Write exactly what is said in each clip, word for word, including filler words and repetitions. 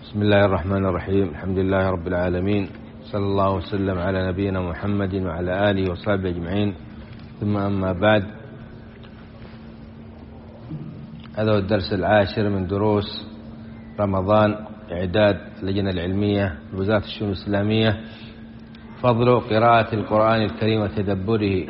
بسم الله الرحمن الرحيم. الحمد لله رب العالمين، صلى الله وسلم على نبينا محمد وعلى آله وصحبه أجمعين، ثم أما بعد. هذا هو الدرس العاشر من دروس رمضان، إعداد اللجنة العلمية لوزارة الشؤون الإسلامية. فضل قراءة القرآن الكريم وتدبره.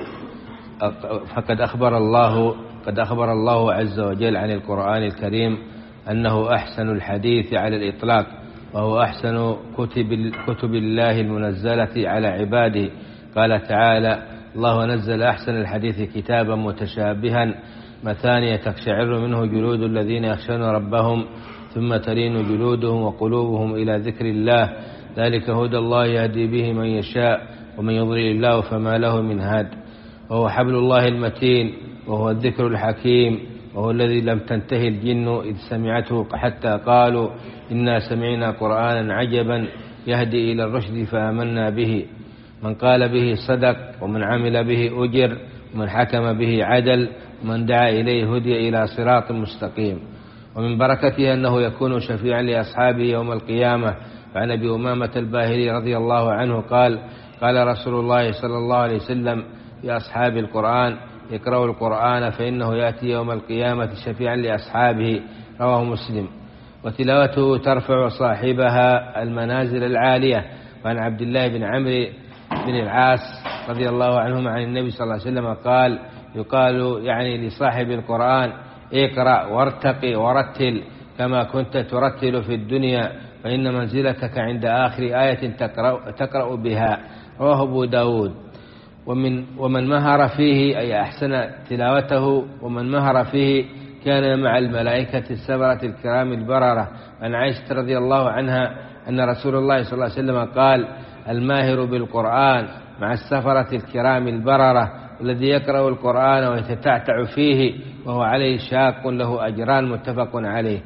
فقد أخبر الله قد أخبر الله عز وجل عن القرآن الكريم أنه أحسن الحديث على الإطلاق، وهو أحسن كتب, كتب الله المنزلة على عباده. قال تعالى: الله نزل أحسن الحديث كتابا متشابها مثانية تقشعر منه جلود الذين يخشون ربهم ثم تلين جلودهم وقلوبهم إلى ذكر الله، ذلك هدى الله يهدي به من يشاء ومن يضلل الله فما له من هاد. وهو حبل الله المتين، وهو الذكر الحكيم، وهو الذي لم تنتهي الجن إذ سمعته حتى قالوا إنا سمعنا قرآنا عجبا يهدي إلى الرشد فآمنا به. من قال به صدق، ومن عمل به أجر، ومن حكم به عدل، ومن دعا إليه هدي إلى صراط مستقيم. ومن بركته أنه يكون شفيعا لأصحابه يوم القيامة. وعن أبي أمامة الباهلي رضي الله عنه قال: قال رسول الله صلى الله عليه وسلم في أصحاب القرآن: اقرأوا القرآن فإنه يأتي يوم القيامة شفيعا لأصحابه. رواه مسلم. وتلاوته ترفع صاحبها المنازل العالية. وعن عبد الله بن عمرو بن العاص رضي الله عنهما عن النبي صلى الله عليه وسلم قال: يقال يعني لصاحب القرآن: اقرأ وارتقي ورتل كما كنت ترتل في الدنيا، فإن منزلتك عند آخر آية تقرأ, تقرأ بها. رواه أبو داود. ومن, ومن مهر فيه أي أحسن تلاوته، ومن مهر فيه كان مع الملائكة السبرة الكرام البررة. عن عائشة رضي الله عنها أن رسول الله صلى الله عليه وسلم قال: الماهر بالقرآن مع السفرة الكرام البررة، الذي يقرأ القرآن ويتتعتع فيه وهو عليه شاق له أجران، متفق عليه.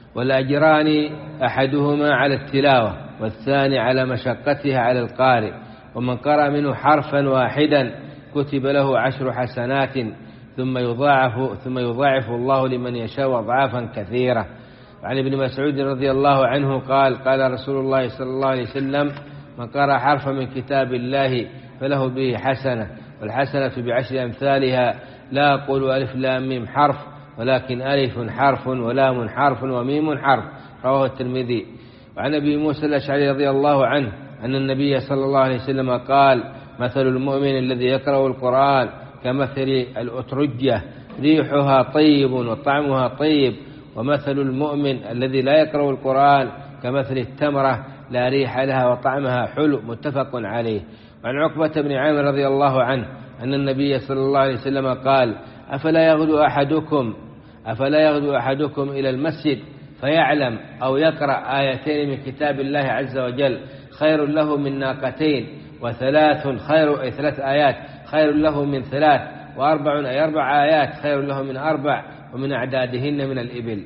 والأجران أحدهما على التلاوة، والثاني على مشقتها على القارئ. ومن قرأ منه حرفا واحدا كتب له عشر حسنات، ثم يضاعف ثم يضاعف الله لمن يشاء أضعافا كثيرة. وعن ابن مسعود رضي الله عنه قال: قال رسول الله صلى الله عليه وسلم: من قرأ حرفا من كتاب الله فله به حسنة، والحسنة بعشر أمثالها، لا أقول ألف لام ميم حرف، ولكن ألف حرف ولام حرف وميم حرف. رواه الترمذي. وعن أبي موسى الأشعري رضي الله عنه أن النبي صلى الله عليه وسلم قال: مثل المؤمن الذي يقرأ القرآن كمثل الأترجة، ريحها طيب وطعمها طيب، ومثل المؤمن الذي لا يقرأ القرآن كمثل التمرة، لا ريح لها وطعمها حلو، متفق عليه. وعن عقبة بن عامر رضي الله عنه أن النبي صلى الله عليه وسلم قال: أفلا يغدو أحدكم أفلا يغدو أحدكم إلى المسجد فيعلم أو يقرأ آيتين من كتاب الله عز وجل خير له من ناقتين، وثلاث خير أي ثلاث آيات خير له من ثلاث، وأربع أي أربع آيات خير له من أربع، ومن أعدادهن من الإبل.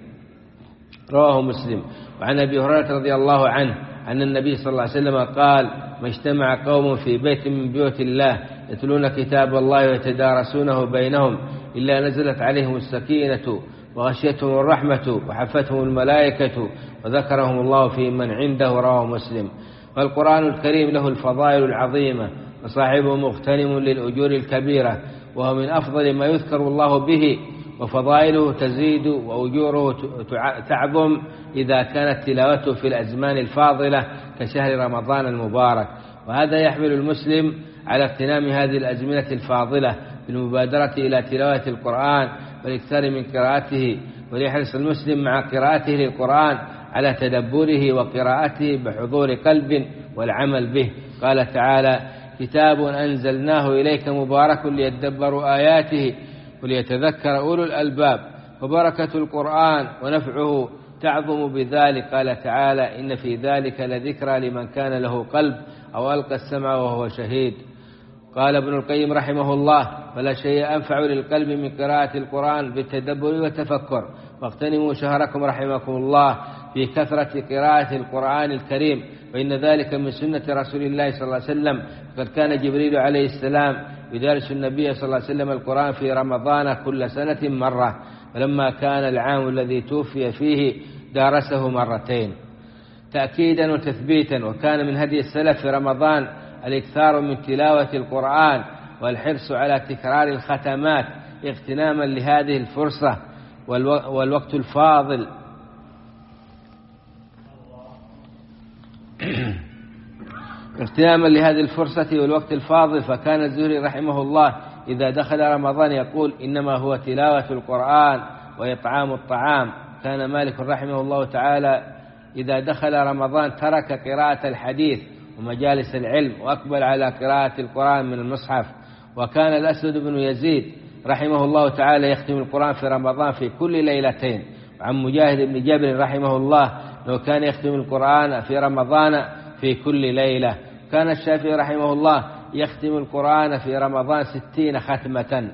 رواه مسلم. وعن أبي هريرة رضي الله عنه أن النبي صلى الله عليه وسلم قال: ما اجتمع قوم في بيت من بيوت الله يتلون كتاب الله ويتدارسونه بينهم إلا نزلت عليهم السكينة وغشيتهم الرحمة وحفتهم الملائكة وذكرهم الله في من عنده. رواه مسلم. فالقرآن الكريم له الفضائل العظيمة، وصاحبه مغتنم للأجور الكبيرة، وهو من أفضل ما يذكر الله به، وفضائله تزيد وأجوره تعظم إذا كانت تلاوته في الأزمان الفاضلة كشهر رمضان المبارك. وهذا يحمل المسلم على اغتنام هذه الأزمنة الفاضلة بالمبادرة إلى تلاوة القرآن والإكثار من قراءته، وليحرص المسلم مع قراءته للقرآن على تدبره وقراءته بحضور قلب والعمل به. قال تعالى: كتاب أنزلناه إليك مبارك ليدبروا آياته وليتذكر أولو الألباب. وبركة القرآن ونفعه تعظم بذلك. قال تعالى: إن في ذلك لذكرى لمن كان له قلب أو ألقى السمع وهو شهيد. قال ابن القيم رحمه الله: فلا شيء أنفع للقلب من قراءة القرآن بالتدبر والتفكر. واغتنموا شهركم رحمكم الله في كثرة قراءة القرآن الكريم، فإن ذلك من سنة رسول الله صلى الله عليه وسلم. قد كان جبريل عليه السلام يدارس النبي صلى الله عليه وسلم القرآن في رمضان كل سنة مرة، فلما كان العام الذي توفي فيه دارسه مرتين. تأكيدا وتثبيتا. وكان من هدي السلف في رمضان الإكثار من تلاوة القرآن والحرص على تكرار الختمات اغتناما لهذه الفرصة والوقت الفاضل اغتناما لهذه الفرصة والوقت الفاضل. فكان الزهري رحمه الله إذا دخل رمضان يقول إنما هو تلاوة القرآن وإطعام الطعام. كان مالك رحمه الله تعالى إذا دخل رمضان ترك قراءة الحديث ومجالس العلم وأقبل على قراءة القرآن من المصحف. وكان الأسود بن يزيد رحمه الله تعالى يختم القرآن في رمضان في كل ليلتين. عن مجاهد بن جبر رحمه الله أنه كان يختم القرآن في رمضان في كل ليلة. كان الشافعي رحمه الله يختم القرآن في رمضان ستين ختمة.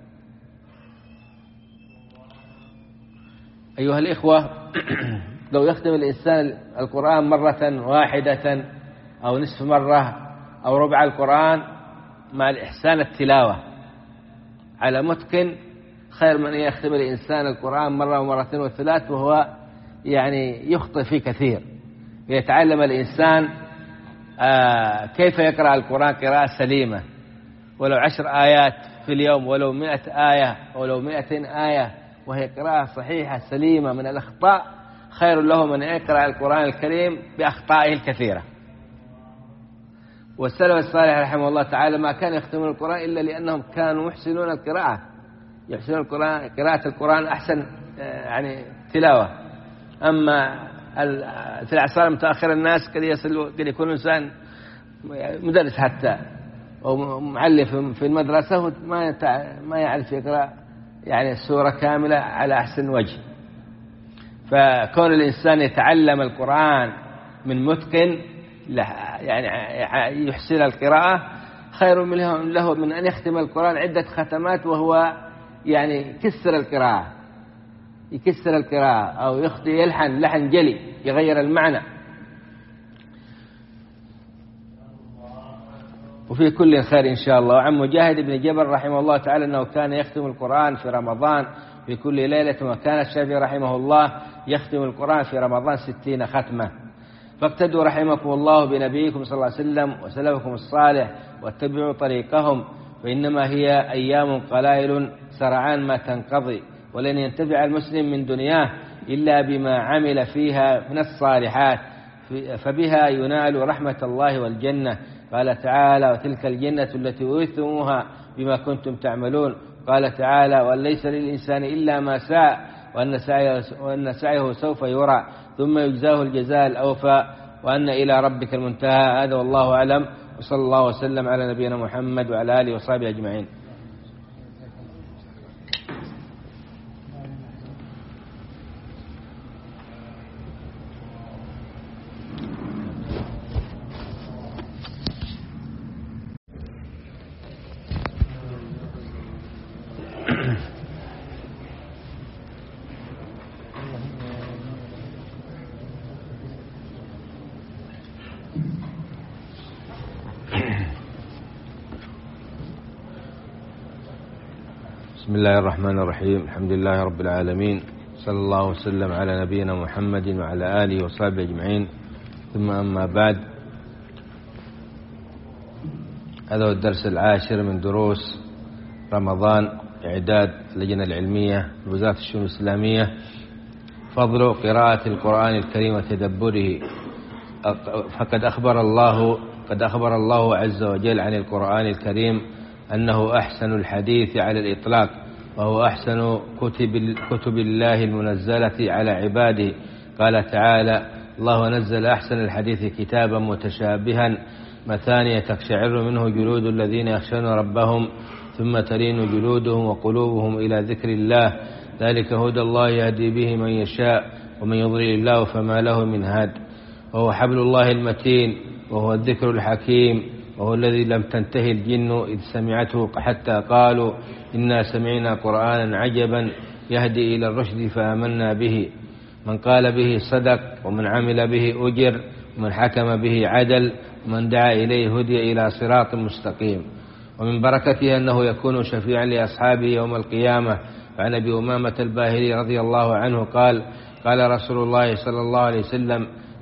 أيها الإخوة، لو يختم الإنسان القرآن مرة واحدة أو نصف مرة أو ربع القرآن مع الإحسان التلاوة على متقن خير من يختم الإنسان القرآن مرة ومرتين وثلاث وهو يعني يخطئ فيه كثير. يتعلم الإنسان آه كيف يقرأ القرآن قراءة سليمة، ولو عشر آيات في اليوم ولو مئة آية ولو مئتين آية وهي قراءة صحيحة سليمة من الأخطاء خير له من يقرأ القرآن الكريم بأخطائه الكثيرة. والسلف الصالح رحمه الله تعالى ما كان يختمون القرآن إلا لأنهم كانوا يحسنون القراءة، يحسنون القرآن قراءة القرآن أحسن يعني تلاوة. أما في الأعصار المتأخرة الناس قد يصل قد يكون إنسان مدرس حتى أو معلم في المدرسة ما ما يعرف يقرأ يعني السورة كاملة على أحسن وجه. فكون الإنسان يتعلم القرآن من متقن يعني يحسن القراءة خير له من أن يختم القرآن عدة ختمات وهو يعني كسر القراءة يكسر القراءة أو يخطي يلحن لحن جلي يغير المعنى. وفي كل خير إن شاء الله. وعن مجاهد بن جبر رحمه الله تعالى أنه كان يختم القرآن في رمضان في كل ليلة. وكان الشافعي رحمه الله يختم القرآن في رمضان ستين ختمة. فاقتدوا رحمكم الله بنبيكم صلى الله عليه وسلم وسلفكم الصالح واتبعوا طريقهم، فإنما هي أيام قلائل سرعان ما تنقضي، ولن ينتفع المسلم من دنياه إلا بما عمل فيها من الصالحات، فبها ينال رحمة الله والجنة. قال تعالى: وتلك الجنة التي أورثتموها بما كنتم تعملون. قال تعالى: وليس للإنسان إلا ما سعى وأن سعيه, وأن سعيه سوف يرى ثم يجزاه الجزاء الأوفى وأن إلى ربك المنتهى. هذا والله أعلم، وصلى الله وسلم على نبينا محمد وعلى آله وصحبه أجمعين. بسم الله الرحمن الرحيم. الحمد لله رب العالمين، صلى الله وسلم على نبينا محمد وعلى آله وصحبه أجمعين. ثم أما بعد، هذا هو الدرس العاشر من دروس رمضان إعداد اللجنة العلمية لوزارة الشؤون الإسلامية. فضل قراءة القرآن الكريم وتدبره. فقد أخبر الله قد أخبر الله عز وجل عن القرآن الكريم أنه أحسن الحديث على الإطلاق، وهو أحسن كتب, كتب الله المنزلة على عباده. قال تعالى: الله نزل أحسن الحديث كتابا متشابها مثانية تقشعر منه جلود الذين يخشون ربهم ثم تلين جلودهم وقلوبهم إلى ذكر الله، ذلك هدى الله يهدي به من يشاء ومن يضلل الله فما له من هاد. وهو حبل الله المتين، وهو الذكر الحكيم، وهو الذي لم تنتهي الجن إذ سمعته حتى قالوا إنا سمعنا قرآنا عجبا يهدي إلى الرشد فآمنا به. من قال به صدق، ومن عمل به أجر، ومن حكم به عدل، ومن دعا إليه هدي إلى صراط مستقيم. ومن بركته أنه يكون شفيعا لأصحابه يوم القيامة. وعن أبي أمامة الباهلي رضي الله عنه قال: قال رسول الله صلى الله عليه وسلم: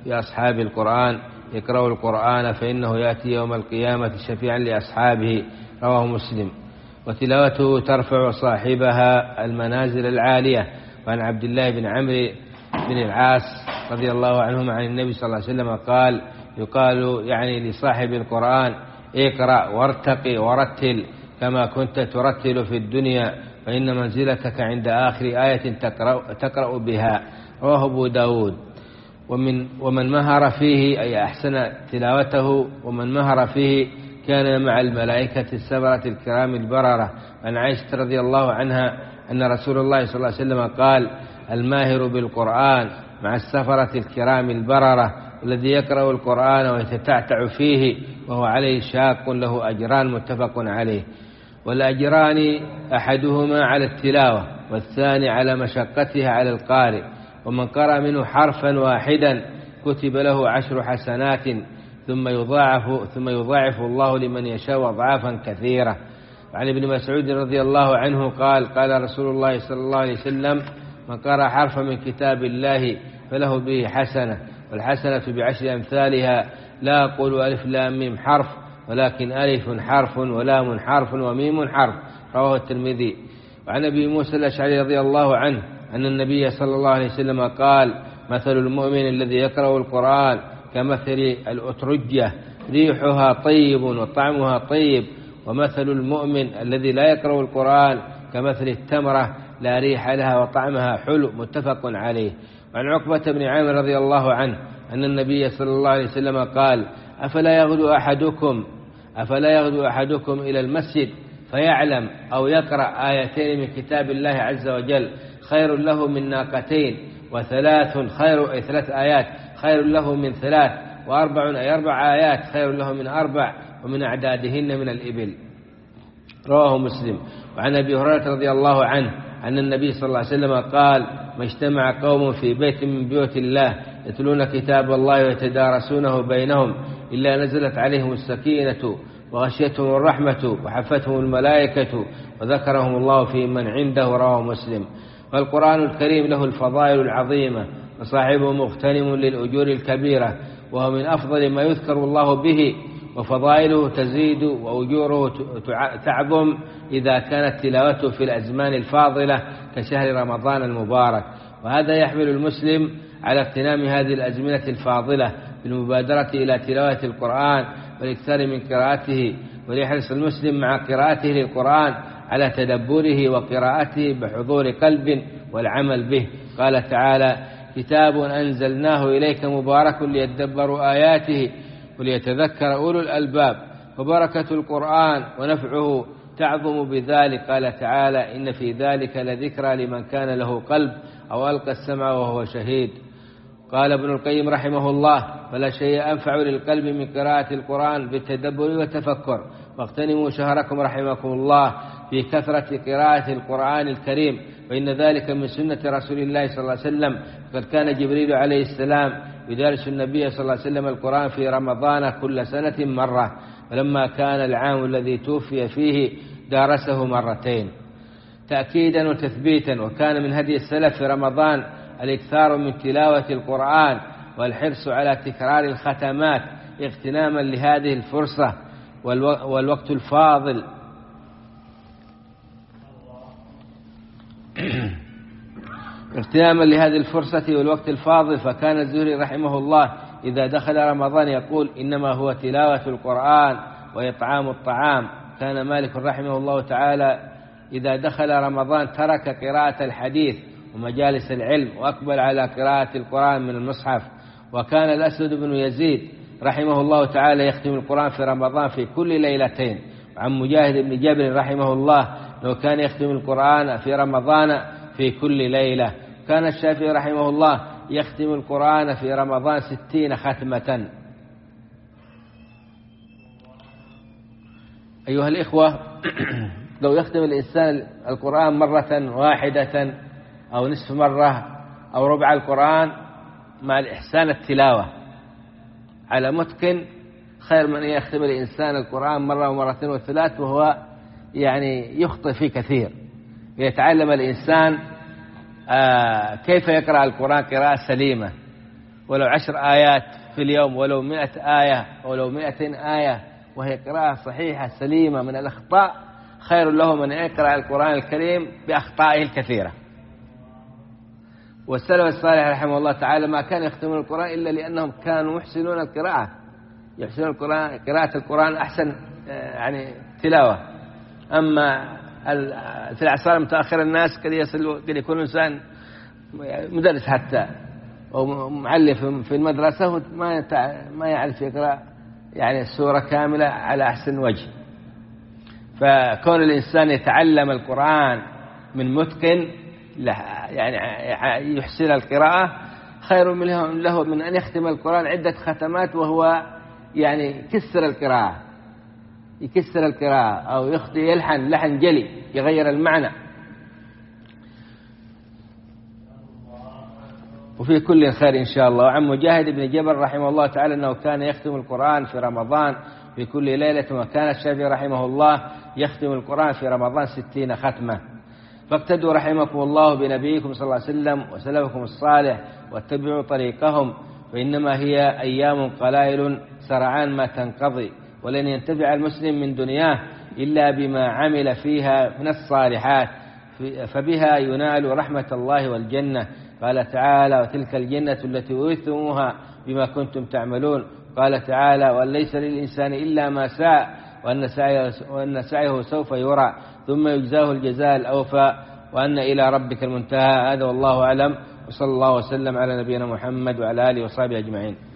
في أصحاب القرآن اقرأوا القرآن فإنه يأتي يوم القيامة شفيعا لأصحابه، رواه مسلم. وتلاوته ترفع صاحبها المنازل العالية. وعن عبد الله بن عمرو بن العاص رضي الله عنهما عن النبي صلى الله عليه وسلم قال يقال يعني لصاحب القرآن اقرأ وارتقي ورتل كما كنت ترتل في الدنيا فإن منزلتك عند آخر آية تقرأ, تقرأ بها، رواه أبو داود. ومن, ومن مهر فيه أي أحسن تلاوته ومن مهر فيه كان مع الملائكة السبرة الكرام البررة. عن عائشة رضي الله عنها أن رسول الله صلى الله عليه وسلم قال الماهر بالقرآن مع السفرة الكرام البررة الذي يقرأ القرآن ويتتعتع فيه وهو عليه شاق له أجران، متفق عليه. والأجران أحدهما على التلاوة والثاني على مشقتها على القارئ، ومن قرأ منه حرفا واحدا كتب له عشر حسنات ثم يضاعف ثم يضاعف الله لمن يشاء أضعافا كثيرة. وعن ابن مسعود رضي الله عنه قال قال رسول الله صلى الله عليه وسلم من قرأ حرفا من كتاب الله فله به حسنة، والحسنة بعشر أمثالها، لا أقول ألف لام ميم حرف ولكن ألف حرف ولام حرف وميم حرف، رواه الترمذي. وعن أبي موسى الأشعري رضي الله عنه أن النبي صلى الله عليه وسلم قال مثل المؤمن الذي يقرأ القرآن كمثل الأترجة ريحها طيب وطعمها طيب، ومثل المؤمن الذي لا يقرأ القرآن كمثل التمرة لا ريح لها وطعمها حلو، متفق عليه. وعن عقبة بن عامر رضي الله عنه أن النبي صلى الله عليه وسلم قال أفلا يغدو أحدكم أفلا يغدو أحدكم إلى المسجد فيعلم أو يقرأ آيتين من كتاب الله عز وجل خير له من ناقتين، وثلاث خير أي ثلاث آيات خير له من ثلاث، وأربع أي أربع آيات خير له من أربع، ومن أعدادهن من الإبل، رواه مسلم. وعن أبي هريرة رضي الله عنه أن النبي صلى الله عليه وسلم قال ما اجتمع قوم في بيت من بيوت الله يتلون كتاب الله ويتدارسونه بينهم إلا نزلت عليهم السكينة وغشيتهم الرحمة وحفتهم الملائكة وذكرهم الله في من عنده، رواه مسلم. فالقرآن الكريم له الفضائل العظيمة وصاحبه مغتنم للأجور الكبيرة، وهو من أفضل ما يذكر الله به، وفضائله تزيد وأجوره تعظم إذا كانت تلاوته في الأزمان الفاضلة كشهر رمضان المبارك. وهذا يحمل المسلم على اغتنام هذه الأزمنة الفاضلة بالمبادرة إلى تلاوة القرآن والإكثار من قراءته، وليحرص المسلم مع قراءته للقرآن على تدبره وقراءته بحضور قلب والعمل به. قال تعالى كتاب أنزلناه إليك مبارك ليدبروا آياته وليتذكر أولو الألباب. وبركة القرآن ونفعه تعظم بذلك. قال تعالى إن في ذلك لذكرى لمن كان له قلب أو ألقى السمع وهو شهيد. قال ابن القيم رحمه الله فلا شيء أنفع للقلب من قراءة القرآن بالتدبر والتفكر. واغتنموا شهركم رحمكم الله في كثرة قراءة القرآن الكريم، فإن ذلك من سنة رسول الله صلى الله عليه وسلم. قد كان جبريل عليه السلام يدارس النبي صلى الله عليه وسلم القرآن في رمضان كل سنة مرة، ولما كان العام الذي توفي فيه دارسه مرتين تأكيدا وتثبيتا. وكان من هدي السلف في رمضان الإكثار من تلاوة القرآن والحرص على تكرار الختمات اغتناما لهذه الفرصة والوقت الفاضل اغتناما لهذه الفرصة والوقت الفاضل. فكان الزهري رحمه الله إذا دخل رمضان يقول إنما هو تلاوة القرآن وإطعام الطعام. كان مالك رحمه الله تعالى إذا دخل رمضان ترك قراءة الحديث ومجالس العلم وأقبل على قراءة القرآن من المصحف. وكان الأسود بن يزيد رحمه الله تعالى يختم القرآن في رمضان في كل ليلتين. عن مجاهد بن جبر رحمه الله لو كان يختم القرآن في رمضان في كل ليلة. كان الشافعي رحمه الله يختم القرآن في رمضان ستين ختمة. أيها الإخوة، لو يختم الإنسان القرآن مرة واحدة أو نصف مرة أو ربع القرآن مع الإحسان التلاوة على متقن خير من يختم الإنسان القرآن مرة ومرتين وثلاث وهو يعني يخطئ فيه كثير. يتعلم الإنسان آه كيف يقرأ القرآن قراءة سليمة، ولو عشر آيات في اليوم، ولو مئة آية، ولو مئتين آية، وهي قراءة صحيحة سليمة من الأخطاء، خير له من يقرأ القرآن الكريم بأخطائه الكثيرة. والسلف الصالح رحمه الله تعالى ما كان يختمون القرآن إلا لأنهم كانوا يحسنون القراءة، يحسنون القرآن، قراءة القرآن أحسن يعني تلاوة. أما في الأعصار المتأخرة الناس قد يصل قد يكون إنسان مدرس حتى أو معلم في المدرسة ما ما يعرف يقرأ يعني السورة كاملة على أحسن وجه. فكون الإنسان يتعلم القرآن من متقن يعني يحسن القراءة خير له من أن يختم القرآن عدة ختمات وهو يعني يكسر القراءة يكسر القراءة أو يخطي يلحن لحن جلي يغير المعنى. وفي كل خير إن شاء الله. وعن مجاهد بن جبر رحمه الله تعالى أنه كان يختم القرآن في رمضان في كل ليلة، وكان الشافعي رحمه الله يختم القرآن في رمضان ستين ختمة. فاقتدوا رحمكم الله بنبيكم صلى الله عليه وسلم وسلفكم الصالح واتبعوا طريقهم، فإنما هي أيام قلائل سرعان ما تنقضي، ولن ينتفع المسلم من دنياه إلا بما عمل فيها من الصالحات، فبها ينال رحمة الله والجنة. قال تعالى: وتلك الجنة التي أورثتموها بما كنتم تعملون. قال تعالى: وليس للإنسان إلا ما سعى وأن سعيه, وأن سعيه سوف يرى ثم يجزاه الجزاء الأوفى وأن إلى ربك المنتهى. هذا والله أعلم، وصلى الله وسلم على نبينا محمد وعلى آله وصحبه أجمعين.